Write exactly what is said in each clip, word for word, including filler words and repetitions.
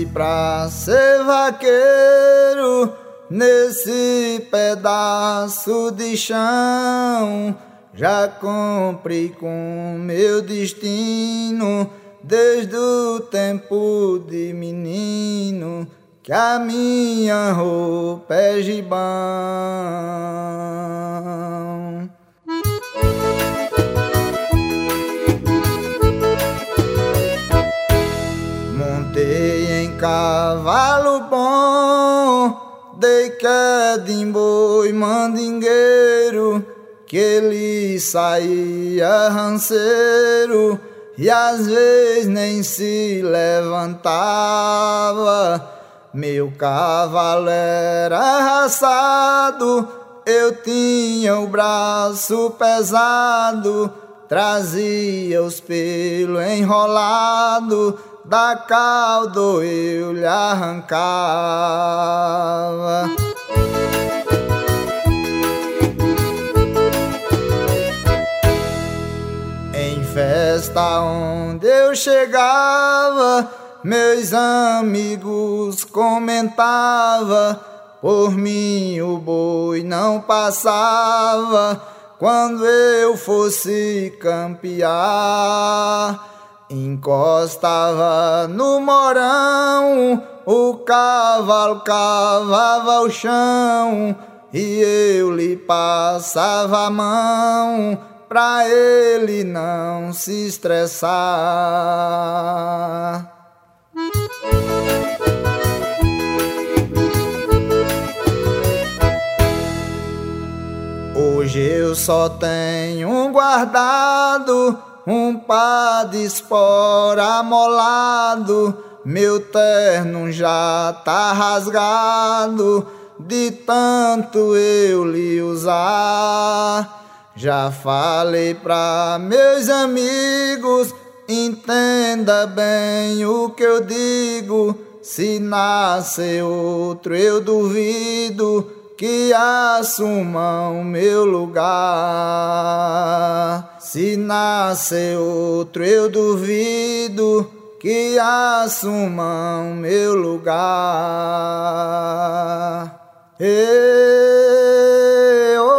pra ser vaqueiro nesse pedaço de chão. Já comprei com meu destino desde o tempo de menino, que a minha roupa é gibão. Montei em cavalo bom, dei queda em boi mandingueiro, que ele saía ranceiro e às vezes nem se levantava. Meu cavalo era arrastado, eu tinha o braço pesado, trazia os pelos enrolados, da cauda eu lhe arrancava. Em festa onde eu chegava, meus amigos comentavam, por mim o boi não passava quando eu fosse campear. Encostava no morão, o cavalo cavava o chão e eu lhe passava a mão pra ele não se estressar. Hoje eu só tenho guardado um par de espora amolado, meu terno já tá rasgado de tanto eu lhe usar. Já falei pra meus amigos, entenda bem o que eu digo, se nascer outro eu duvido que assumam meu lugar. Se nascer outro eu duvido que assumam meu lugar. Ei, oh,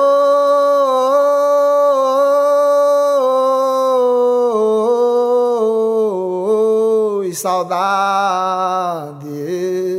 oh, oh, oh, oh, saudade.